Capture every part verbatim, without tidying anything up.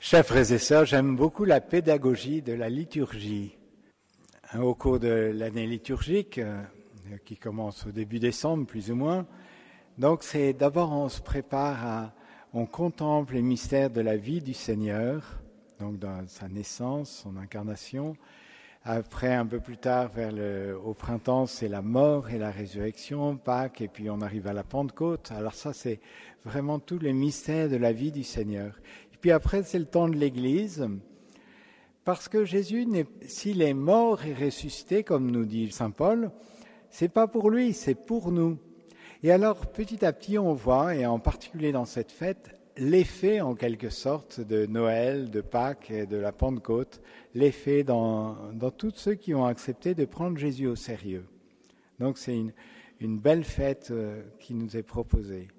Chers frères et sœurs, j'aime beaucoup la pédagogie de la liturgie. Au cours de l'année liturgique, euh, qui commence au début décembre, plus ou moins, donc c'est d'abord on se prépare à, on contemple les mystères de la vie du Seigneur, donc dans sa naissance, son incarnation. Après, un peu plus tard, vers le, au printemps, c'est la mort et la résurrection, Pâques, et puis on arrive à la Pentecôte. Alors ça, c'est vraiment tous les mystères de la vie du Seigneur. Et puis après, c'est le temps de l'Église, parce que Jésus, s'il est mort et ressuscité, comme nous dit saint Paul, c'est pas pour lui, c'est pour nous. Et alors, petit à petit, on voit, et en particulier dans cette fête, l'effet, en quelque sorte, de Noël, de Pâques et de la Pentecôte, l'effet dans, dans tous ceux qui ont accepté de prendre Jésus au sérieux. Donc, c'est une, une belle fête euh, qui nous est proposée.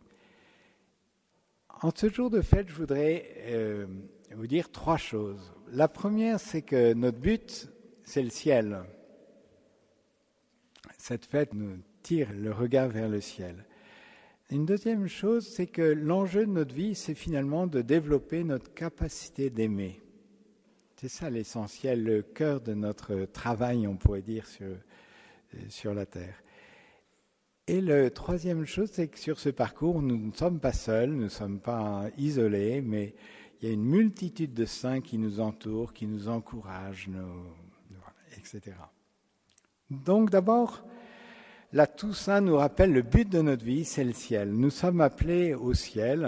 En ce jour de fête, je voudrais euh, vous dire trois choses. La première, c'est que notre but, c'est le ciel. Cette fête nous tire le regard vers le ciel. Une deuxième chose, c'est que l'enjeu de notre vie, c'est finalement de développer notre capacité d'aimer. C'est ça l'essentiel, le cœur de notre travail, on pourrait dire, sur, sur la terre. Et la troisième chose, c'est que sur ce parcours, nous ne sommes pas seuls, nous ne sommes pas isolés, mais il y a une multitude de saints qui nous entourent, qui nous encouragent, nous, et cetera. Donc d'abord, la Toussaint nous rappelle le but de notre vie, c'est le ciel. Nous sommes appelés au ciel.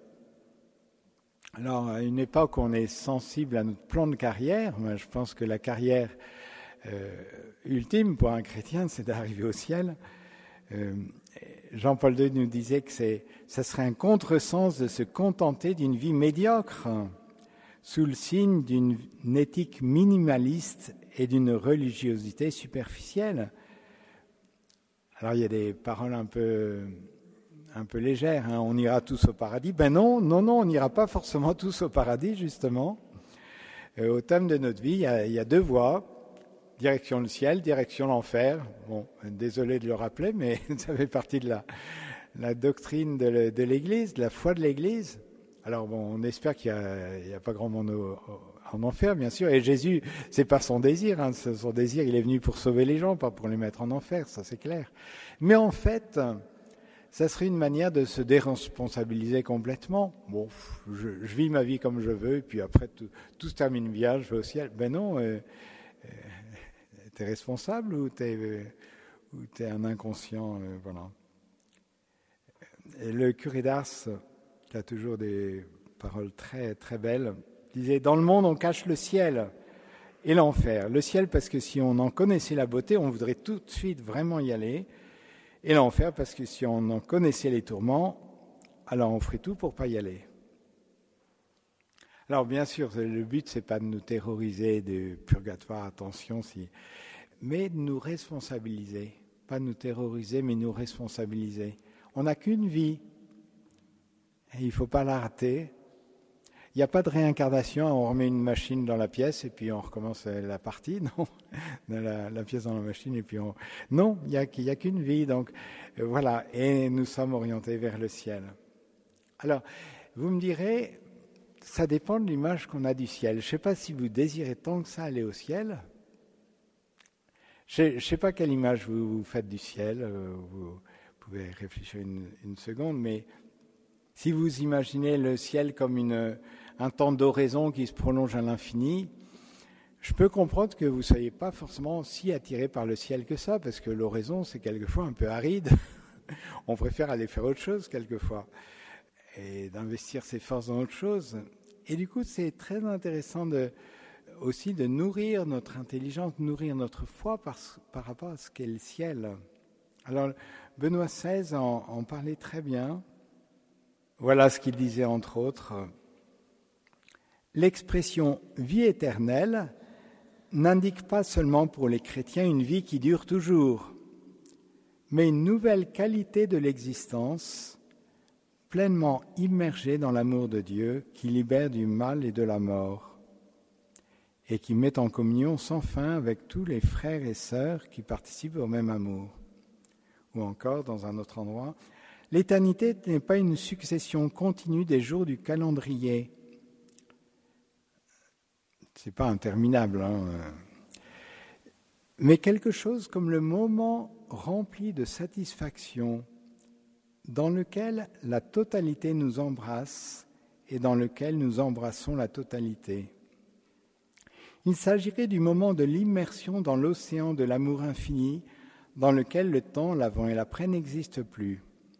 Alors, à une époque, on est sensible à notre plan de carrière. Moi, je pense que la carrière euh, ultime pour un chrétien, c'est d'arriver au ciel. Euh, Jean-Paul deux nous disait que c'est, ça serait un contresens de se contenter d'une vie médiocre, sous le signe d'une éthique minimaliste et d'une religiosité superficielle. Alors, il y a des paroles un peu, un peu légères. Hein. On ira tous au paradis. Ben non, non, non, on n'ira pas forcément tous au paradis, justement. Euh, au thème de notre vie, il y a, il y a deux voies. Direction le ciel, direction l'enfer. Bon, désolé de le rappeler, mais ça fait partie de la, la doctrine de, le, de l'Église, de la foi de l'Église. Alors, bon, on espère qu'il n'y a, a pas grand monde au, au, en enfer, bien sûr. Et Jésus, c'est pas son désir. Hein. Son désir, il est venu pour sauver les gens, pas pour les mettre en enfer, ça c'est clair. Mais en fait, ça serait une manière de se déresponsabiliser complètement. Bon, je, je vis ma vie comme je veux, et puis après, tout, tout se termine bien, je vais au ciel. Ben non, euh, euh, t'es responsable ou t'es, euh, ou t'es un inconscient, euh, voilà. Et le curé d'Ars, qui a toujours des paroles très, très belles, disait « Dans le monde, on cache le ciel et l'enfer. Le ciel, parce que si on en connaissait la beauté, on voudrait tout de suite vraiment y aller. Et l'enfer, parce que si on en connaissait les tourments, alors on ferait tout pour pas y aller. » Alors bien sûr, le but, c'est pas de nous terroriser de purgatoire, attention, si, mais de nous responsabiliser. Pas de nous terroriser, mais nous responsabiliser. On n'a qu'une vie. Et il ne faut pas la rater. Il n'y a pas de réincarnation, on remet une machine dans la pièce et puis on recommence la partie, non, la, la pièce dans la machine et puis on... Non, il n'y a, a qu'une vie, donc euh, voilà, et nous sommes orientés vers le ciel. Alors, vous me direz, ça dépend de l'image qu'on a du ciel. Je ne sais pas si vous désirez tant que ça aller au ciel. Je ne sais pas quelle image vous, vous faites du ciel, euh, vous pouvez réfléchir une, une seconde, mais... Si vous imaginez le ciel comme une, un temps d'oraison qui se prolonge à l'infini, je peux comprendre que vous ne soyez pas forcément si attiré par le ciel que ça, parce que l'oraison, c'est quelquefois un peu aride. On préfère aller faire autre chose quelquefois, et d'investir ses forces dans autre chose. Et du coup, c'est très intéressant de, aussi de nourrir notre intelligence, de nourrir notre foi par, par rapport à ce qu'est le ciel. Alors, Benoît seize en, en parlait très bien. Voilà ce qu'il disait, entre autres. L'expression « vie éternelle » n'indique pas seulement pour les chrétiens une vie qui dure toujours, mais une nouvelle qualité de l'existence, pleinement immergée dans l'amour de Dieu, qui libère du mal et de la mort, et qui met en communion sans fin avec tous les frères et sœurs qui participent au même amour. Ou encore, dans un autre endroit, l'éternité n'est pas une succession continue des jours du calendrier, c'est pas interminable, hein. Mais quelque chose comme le moment rempli de satisfaction dans lequel la totalité nous embrasse et dans lequel nous embrassons la totalité. Il s'agirait du moment de l'immersion dans l'océan de l'amour infini, dans lequel le temps, l'avant et l'après n'existent plus.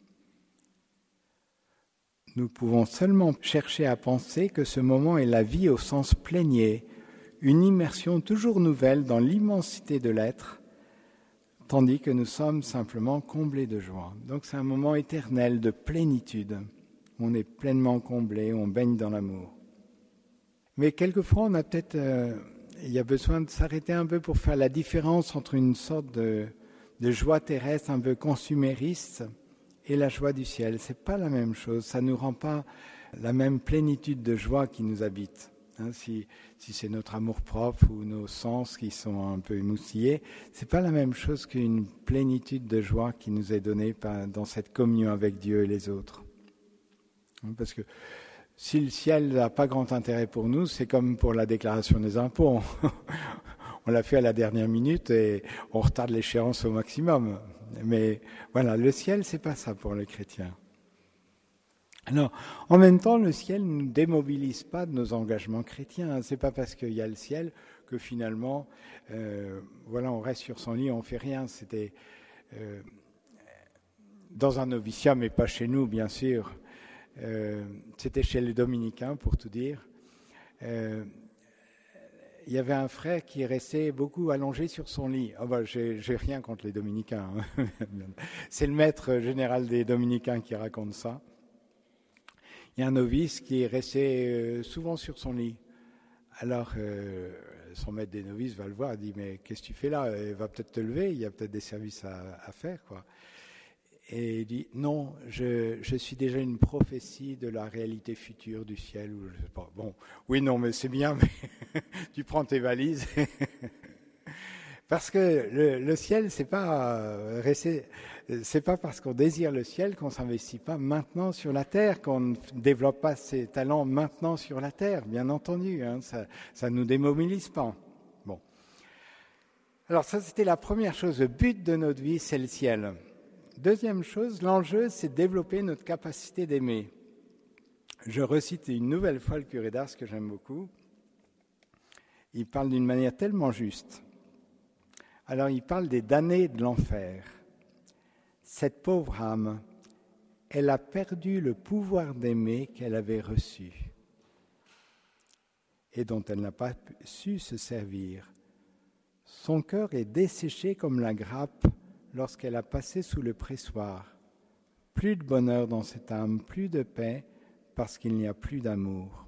Nous pouvons seulement chercher à penser que ce moment est la vie au sens plénier, une immersion toujours nouvelle dans l'immensité de l'être, tandis que nous sommes simplement comblés de joie. Donc c'est un moment éternel de plénitude. On est pleinement comblé, on baigne dans l'amour. Mais quelquefois, on a peut-être, euh, il y a besoin de s'arrêter un peu pour faire la différence entre une sorte de, de joie terrestre un peu consumériste et la joie du ciel. C'est pas la même chose. Ça ne nous rend pas la même plénitude de joie qui nous habite. Hein, si, si c'est notre amour-propre ou nos sens qui sont un peu émoustillés, c'est pas la même chose qu'une plénitude de joie qui nous est donnée par, dans cette communion avec Dieu et les autres. Parce que si le ciel n'a pas grand intérêt pour nous, c'est comme pour la déclaration des impôts. On l'a fait à la dernière minute et on retarde l'échéance au maximum. Mais voilà, le ciel, c'est pas ça pour les chrétiens. Alors, en même temps, le ciel ne nous démobilise pas de nos engagements chrétiens. C'est pas parce qu'il y a le ciel que finalement, euh, voilà, on reste sur son lit, on fait rien. C'était euh, dans un noviciat, mais pas chez nous, bien sûr. Euh, c'était chez les dominicains, pour tout dire. Euh, il y avait un frère qui restait beaucoup allongé sur son lit. Ah ben, j'ai, j'ai rien contre les dominicains. Hein. C'est le maître général des dominicains qui raconte ça. Il y a un novice qui est resté euh, souvent sur son lit. Alors, euh, son maître des novices va le voir et dit « Mais qu'est-ce que tu fais là ? Il va peut-être te lever, il y a peut-être des services à, à faire. » quoi. Et il dit « Non, je, je suis déjà une prophétie de la réalité future du ciel. » ou je sais pas. Bon, oui, non, mais c'est bien, mais tu prends tes valises. Parce que le, le ciel, c'est pas euh, rester, c'est pas parce qu'on désire le ciel qu'on s'investit pas maintenant sur la terre, qu'on ne développe pas ses talents maintenant sur la terre, bien entendu. Hein, ça, ça nous démobilise pas. Bon. Alors ça, c'était la première chose. Le but de notre vie, c'est le ciel. Deuxième chose, l'enjeu, c'est de développer notre capacité d'aimer. Je recite une nouvelle fois le curé d'Ars que j'aime beaucoup. Il parle d'une manière tellement juste. Alors, il parle des damnés de l'enfer. Cette pauvre âme, elle a perdu le pouvoir d'aimer qu'elle avait reçu et dont elle n'a pas su se servir. Son cœur est desséché comme la grappe lorsqu'elle a passé sous le pressoir. Plus de bonheur dans cette âme, plus de paix, parce qu'il n'y a plus d'amour.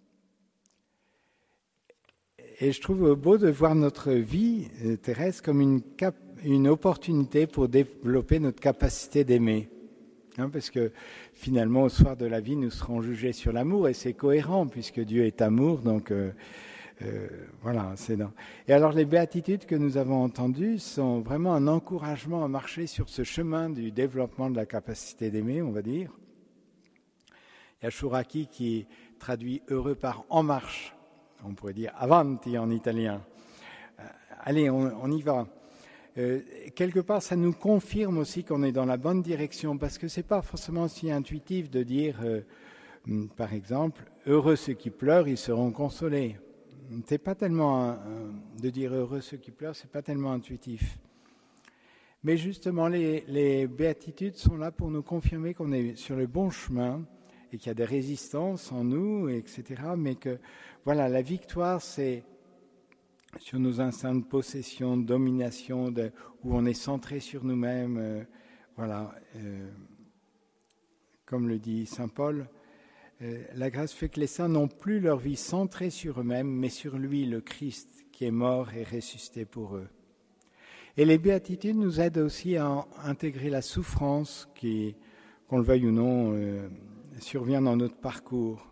Et je trouve beau de voir notre vie terrestre comme une, cap- une opportunité pour développer notre capacité d'aimer. Hein, parce que finalement, au soir de la vie, nous serons jugés sur l'amour, et c'est cohérent, puisque Dieu est amour, donc euh, euh, voilà. C'est dans... Et alors, les béatitudes que nous avons entendues sont vraiment un encouragement à marcher sur ce chemin du développement de la capacité d'aimer, on va dire. Il y a Chouraki qui traduit « heureux par en marche ». On pourrait dire « avanti » en italien. Euh, allez, on, on y va. Euh, quelque part, ça nous confirme aussi qu'on est dans la bonne direction, parce que c'est pas forcément si intuitif de dire, euh, par exemple, « heureux ceux qui pleurent, ils seront consolés ». C'est pas tellement un, un, de dire « heureux ceux qui pleurent », c'est pas tellement intuitif. Mais justement, les, les béatitudes sont là pour nous confirmer qu'on est sur le bon chemin et qu'il y a des résistances en nous, et cetera. Mais que, voilà, la victoire, c'est sur nos instincts de possession, de domination, de, où on est centré sur nous-mêmes. Euh, voilà, euh, comme le dit saint Paul, euh, la grâce fait que les saints n'ont plus leur vie centrée sur eux-mêmes, mais sur lui, le Christ, qui est mort et ressuscité pour eux. Et les béatitudes nous aident aussi à intégrer la souffrance qui, qu'on le veuille ou non, euh, survient dans notre parcours.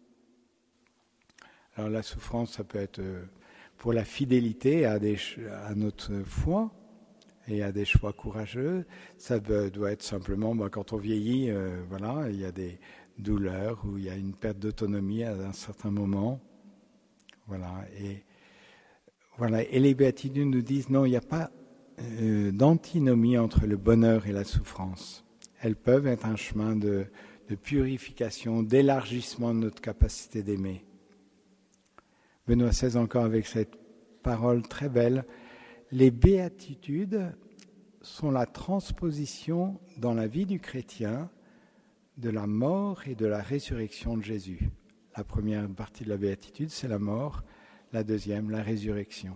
Alors la souffrance, ça peut être euh, pour la fidélité à, des, à notre foi et à des choix courageux. Ça peut, doit être simplement, bah, quand on vieillit, euh, voilà, il y a des douleurs ou il y a une perte d'autonomie à un certain moment. Voilà. Et, voilà. Et les béatitudes nous disent non, il n'y a pas euh, d'antinomie entre le bonheur et la souffrance. Elles peuvent être un chemin de, de purification, d'élargissement de notre capacité d'aimer. Benoît seize encore avec cette parole très belle. Les béatitudes sont la transposition dans la vie du chrétien de la mort et de la résurrection de Jésus. La première partie de la béatitude, c'est la mort. La deuxième, la résurrection.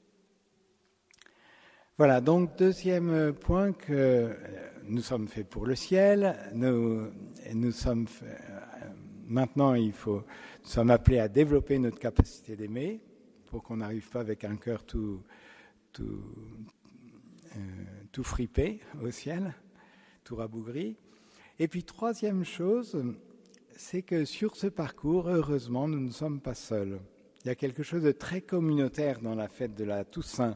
Voilà, donc deuxième point, que nous sommes faits pour le ciel. Nous, nous sommes faits, maintenant, il faut, nous sommes appelés à développer notre capacité d'aimer pour qu'on n'arrive pas avec un cœur tout, tout, euh, tout fripé au ciel, tout rabougri. Et puis, troisième chose, c'est que sur ce parcours, heureusement, nous ne sommes pas seuls. Il y a quelque chose de très communautaire dans la fête de la Toussaint.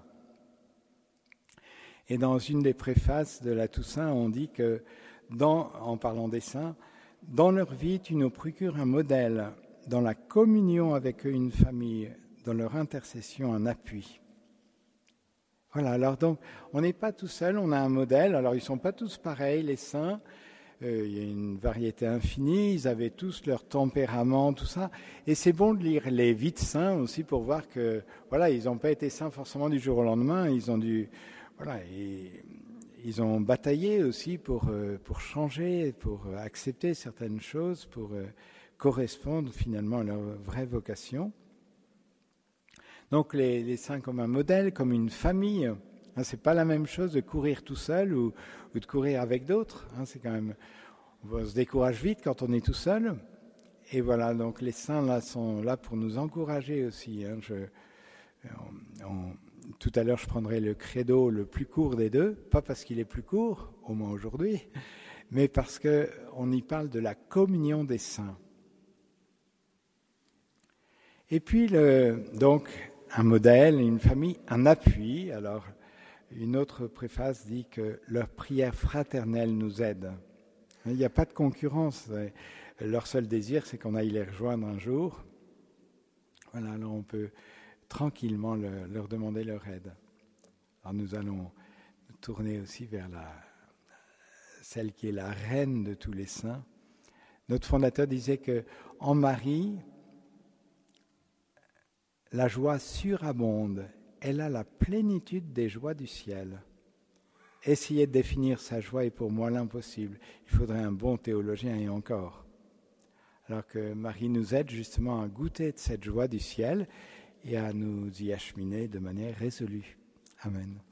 Et dans une des préfaces de la Toussaint, on dit que, dans, en parlant des saints, dans leur vie, tu nous procures un modèle, dans la communion avec eux une famille, dans leur intercession un appui. Voilà, alors donc, on n'est pas tout seul, on a un modèle. Alors, ils ne sont pas tous pareils, les saints. Euh, il y a une variété infinie, ils avaient tous leur tempérament, tout ça. Et c'est bon de lire les vies de saints aussi pour voir que, voilà, ils n'ont pas été saints forcément du jour au lendemain. Ils ont dû, voilà, et, ils ont bataillé aussi pour, euh, pour changer, pour accepter certaines choses, pour euh, correspondre finalement à leur vraie vocation. Donc les, les saints comme un modèle, comme une famille. Hein, c'est pas la même chose de courir tout seul ou, ou de courir avec d'autres. Hein, c'est quand même, on se décourage vite quand on est tout seul. Et voilà, donc les saints là sont là pour nous encourager aussi. Hein. Je, on, on, tout à l'heure, je prendrai le credo le plus court des deux, pas parce qu'il est plus court, au moins aujourd'hui, mais parce que on y parle de la communion des saints. Et puis le, donc un modèle, une famille, un appui. Alors une autre préface dit que leur prière fraternelle nous aide. Il n'y a pas de concurrence. Leur seul désir, c'est qu'on aille les rejoindre un jour. Voilà, alors on peut tranquillement le, leur demander leur aide. Alors nous allons nous tourner aussi vers la, celle qui est la reine de tous les saints. Notre fondateur disait que en Marie, la joie surabonde. Elle a la plénitude des joies du ciel. Essayer de définir sa joie est pour moi l'impossible. Il faudrait un bon théologien et encore. Alors que Marie nous aide justement à goûter de cette joie du ciel et à nous y acheminer de manière résolue. Amen.